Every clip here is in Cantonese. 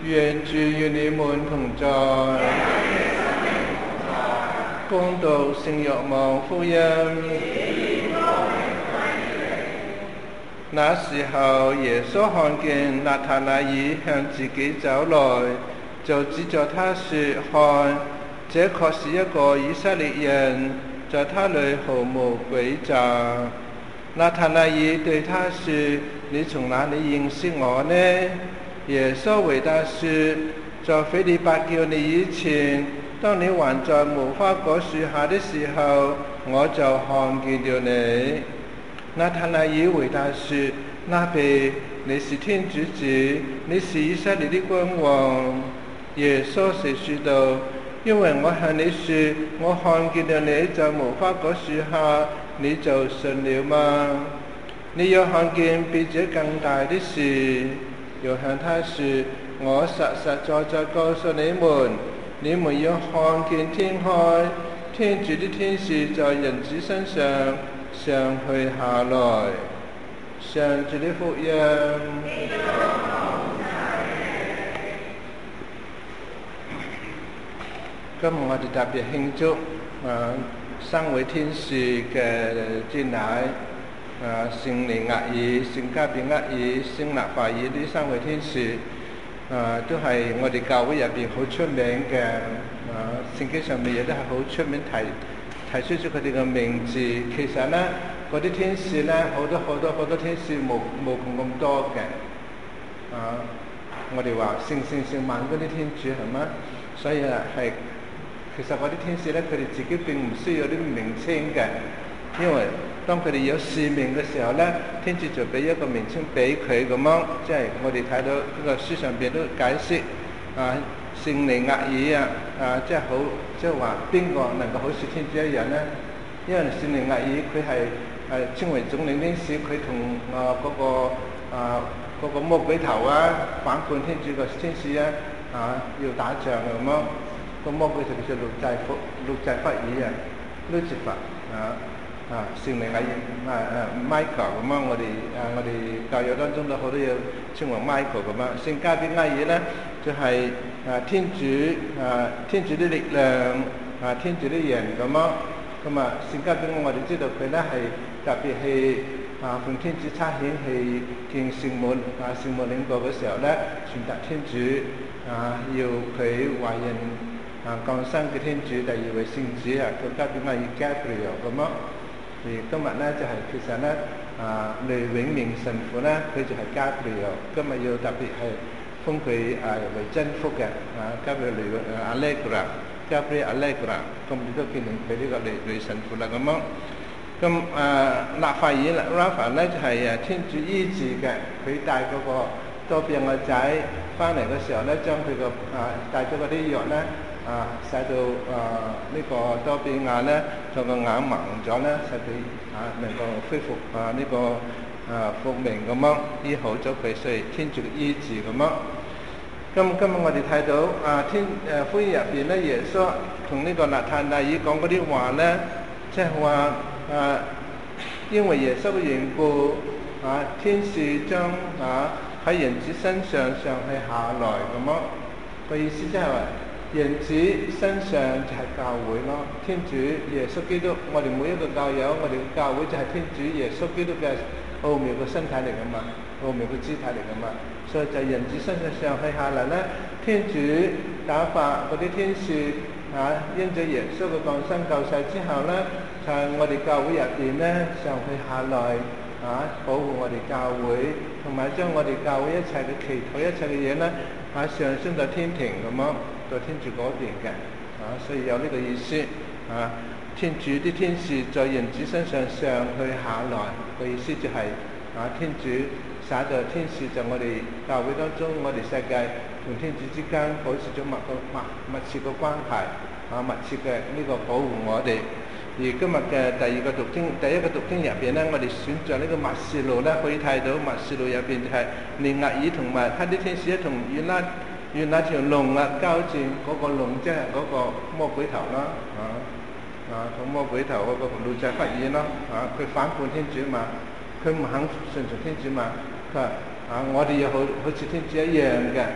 願主與你們同在。恭讀聖若望福音。那時候，耶穌看見納塔乃耳向自己走來，就指着他說：看，這確是一個以色列人，在他裏毫無詭詐。納塔乃耳對他說：你從哪裏認識我呢？耶穌回答說：在腓利伯叫你以前，當你還在無花果樹下的時候，我就看見了你。納塔乃耳回答說：拉比，你是天主子，你是以色列的君王。耶穌遂說道：因為我向你說，我看見了你在無花果樹下，你就信了嗎？你要看見比這更大的事。又向他說：我實實在在告訴你們，你們要看見天開，天主的天使在人子身上上去下來。上主的福音。今日我哋特別慶祝三位天使嘅瞻禮。聖尼額爾、聖加俾額爾、聖納法爾呢三位天使，都係我哋教會入邊好出名嘅。聖經上面亦都係好出名提出咗佢哋嘅名字。其實呢，嗰啲天使呢，好多天使無窮咁多嘅。我哋話聖萬嗰啲天主係嗎？所以係其實嗰啲天使呢，佢哋自己並唔需要啲名稱嘅，因為當佢哋有使命嘅時候呢，天主就俾一個名稱俾佢咁樣，即係我哋睇到呢個書上邊都解釋聖尼額爾即係好，即係話邊個能夠好似天主一樣呢？因為聖尼額爾佢係稱為總領天使，佢同嗰個魔鬼頭反叛天主嘅天使要打仗咁樣，個魔鬼頭叫做路濟弗爾Lucifer聖尼額爾Michael 咁樣，我哋教育當中都好多嘢稱為 Michael 咁樣。聖加俾額爾呢，就係天主的力量，天主的人咁樣。咁聖加俾我哋知道佢呢係特別係奉天主差遣去見聖母領報嘅時候呢，傳達天主要佢懷孕降生嘅天主第二位聖子叫加俾額爾 Gabriel 咁樣。而今日呢，就係其實呢，雷永明神父呢，佢就係加俾爾，今日要特別係封佢為真福嘅加俾雷阿勒格拉，加俾阿勒格拉，咁你都見到佢呢個雷神父啦咁樣。咁納法爾拉法呢，就係天主醫治嘅，佢帶嗰個多病嘅仔翻嚟嘅時候呢，將佢個帶咗嗰啲藥呢。使到呢個多比亞呢，就個眼盲咗呢，使佢能夠恢復呢個復明咁樣，醫好咗佢，所以天主醫治咁樣。今日我哋睇到福音入邊呢，耶穌同呢個納塔乃耳講嗰啲話呢，即係話因為耶穌嘅緣故天使將喺人子身上上去下來咁樣。個意思即係話，人子身上就係教會咯，天主耶穌基督，我哋每一個教友，我哋嘅教會就係天主耶穌基督嘅奧妙嘅身體嚟噶嘛，奧妙嘅肢體嚟噶嘛，所以就人子身上上去下嚟咧，天主打發嗰啲天使因咗耶穌嘅降生救世之後咧，就係我哋教會入邊咧上去下來保護我哋教會，同埋將我哋教會一切嘅祈禱一切嘅嘢咧上升到天庭咁樣。在天主嗰邊嘅所以有呢個意思天主啲天使在人子身上上去下來個意思就係天主灑在天使在我哋教會當中，我哋世界同天主之間保持咗密切嘅關係密切嘅呢個保護我哋。而今日嘅第一個讀經入邊呢，我哋選擇呢個默示錄呢，可以睇到默示錄入邊就係尼額爾同埋他啲天使同與那條龍交戰，嗰個龍即係嗰個魔鬼頭啦，同魔鬼頭嗰個路濟弗爾啦，佢反叛天主嘛，佢唔肯順從天主嘛，佢話我哋要好似天主一樣嘅，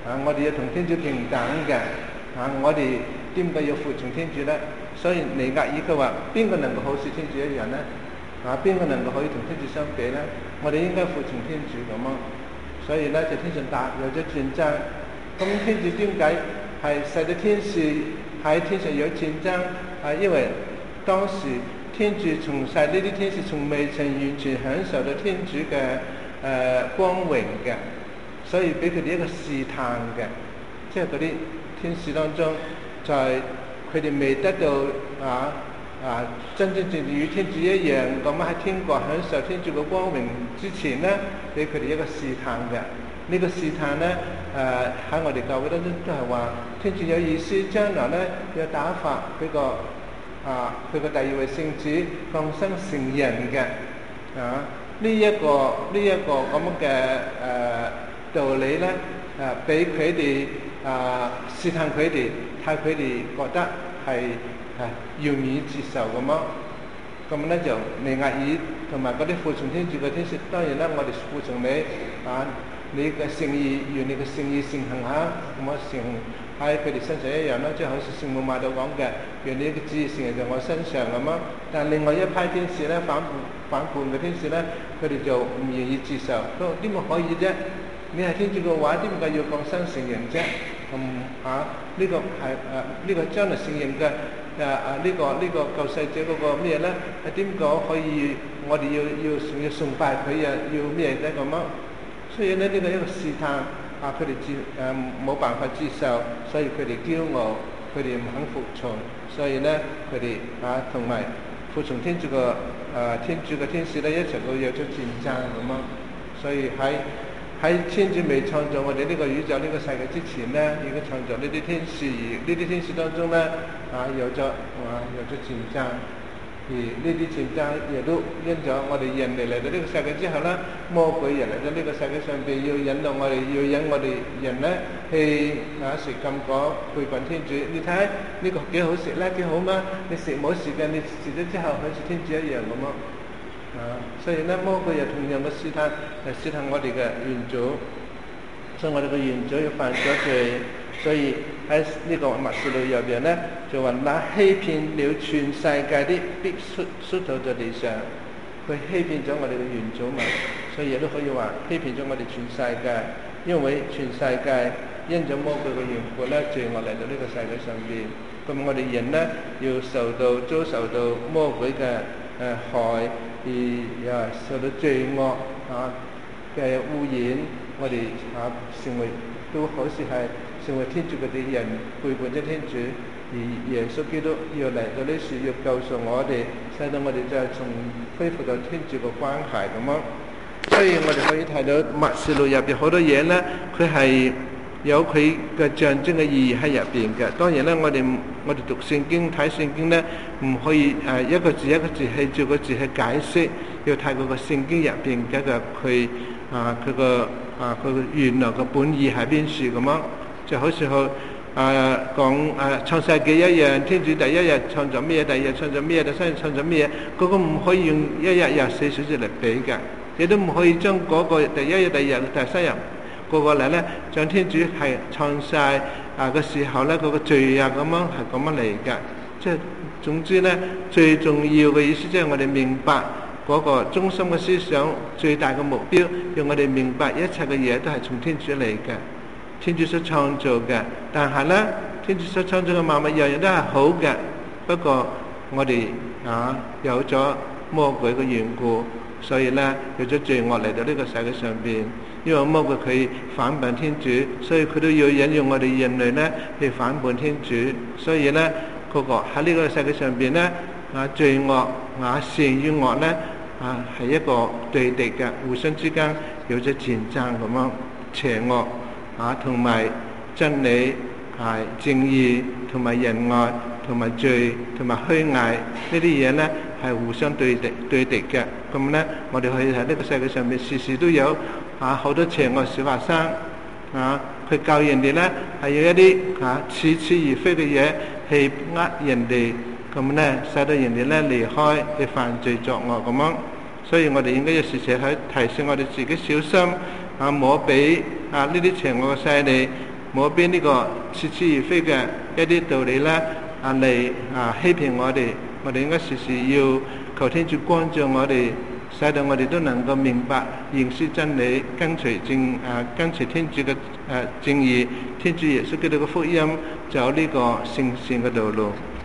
我哋要同天主平等嘅，我哋點解要服從天主呢？所以尼格爾佢話：邊個能夠好似天主一樣呢？邊個能夠可以同天主相比呢？我哋應該服從天主咁咯。所以呢，就天上有咗戰爭。咁天主點解係使到天使喺天上有戰爭？因為當時天主從使呢啲天使從未曾完全享受到天主嘅光榮嘅，所以俾佢哋一個試探嘅，即係嗰啲天使當中，在佢哋未得到真真正正與天主一樣咁喺天國享受天主嘅光榮之前呢，俾佢哋一個試探嘅。呢個試探呢，喺我哋教會當中都係話，天主有意思將來呢要打發佢個第二位聖子降生成人嘅。呢一個咁嘅道理呢，俾佢哋試探佢哋，睇佢哋覺得係容易接受咁咯。咁呢就尼額爾同埋嗰啲服從天主嘅天使，當然啦，我哋服從你你嘅聖意，願你嘅聖意成行下，咁我成喺佢哋身上一樣啦，即係好似聖母瑪竇講嘅，願你嘅旨意成就在我身上咁咯。但另外一批天使咧，反叛嘅天使咧，佢哋就唔願意接受，都點解可以啫？你係天主嘅話，點解要降生成人啫？呢個係呢個將來成人嘅呢個救世者嗰個咩咧？係點講可以？我哋要崇拜佢啊，要咩啫咁咯？所以呢，呢個一個試探佢哋冇辦法接受，所以佢哋驕傲，佢哋唔肯服從，所以呢，佢哋同埋服從天主嘅天主嘅天使咧一齊都有咗戰爭咁咯。所以喺天主未創造我哋呢個宇宙呢個世界之前呢，已經創造呢啲天使，而呢啲天使當中呢，有咗戰爭。而呢啲戰爭亦都因咗我哋人嚟到呢個世界之後呢，魔鬼人嚟到呢個世界上邊，要引導我哋，要引我哋人呢去食禁果，背叛天主。你睇呢個幾好食啦，幾好嘛？你食冇時間，你食咗之後好似天主一樣咁咯。所以呢，魔鬼又同樣嘅試探我哋嘅元祖，所以我哋嘅元祖要犯咗罪。所以喺呢個默示錄入邊呢，就話那欺騙了全世界的必摔倒在地上，佢欺騙咗我哋嘅元祖嘛，所以亦都可以話欺騙咗我哋全世界，因為全世界因咗魔鬼嘅緣故咧，罪惡嚟到呢個世界上邊，咁我哋人呢，要遭受到魔鬼嘅害，而受到罪惡嘅污染，我哋成為都好似係成為天主嘅敵人，背叛咗天主，而耶穌基督要嚟到呢處，要救贖我哋，使到我哋再重恢復到天主嘅關係咁咯。所以我哋可以睇到默示錄入邊好多嘢呢，佢係有佢嘅象徵嘅意義喺入邊嘅。當然呢，我哋讀聖經睇聖經呢，唔可以一個字一個字去照個字去解釋，要睇嗰個聖經入邊嘅佢個原來嘅本意喺邊處咁咯。就好似講創世紀一樣，天主第一日創造咩，第二日創造咩，第三日創造咩，嗰個唔可以用一日24小時嚟比嘅，亦都唔可以將嗰個第一日、第二日、第三日個嚟咧，將天主係創世嘅時候咧，嗰個罪咁樣係咁樣嚟嘅。即係總之咧，最重要嘅意思即係我哋明白嗰個中心嘅思想，最大嘅目標，讓我哋明白一切嘅嘢都係從天主嚟嘅。天主所創造嘅，但係咧，天主所創造嘅萬物樣樣都係好嘅。不過我哋有咗魔鬼嘅緣故，所以咧有咗罪惡嚟到呢個世界上邊。因為魔鬼佢反叛天主，所以佢都要引用我哋人類咧去反叛天主。所以咧，嗰個喺呢個世界上邊咧，罪惡善與惡咧係一個對敵嘅，互相之間有咗戰爭咁樣，邪惡同埋真理正義同埋仁愛同埋罪同埋虛偽呢啲嘢呢係互相對敵嘅。咁呢，我哋可以喺呢個世界上面時時都有好多邪惡小學生佢教人哋呢係有一啲似是而非嘅嘢去人哋，咁呢使到人哋呢離開去犯罪作惡咁樣。所以我哋應該要時時去提醒我哋自己小心，唔好俾呢啲邪惡嘅勢力冇俾呢個似是而非嘅一啲道理咧嚟欺騙我哋。我哋應該時時要求天主光照我哋，使到我哋都能夠明白認識真理，跟隨天主嘅正義，天主耶穌基督嘅福音，走呢個聖善嘅道路。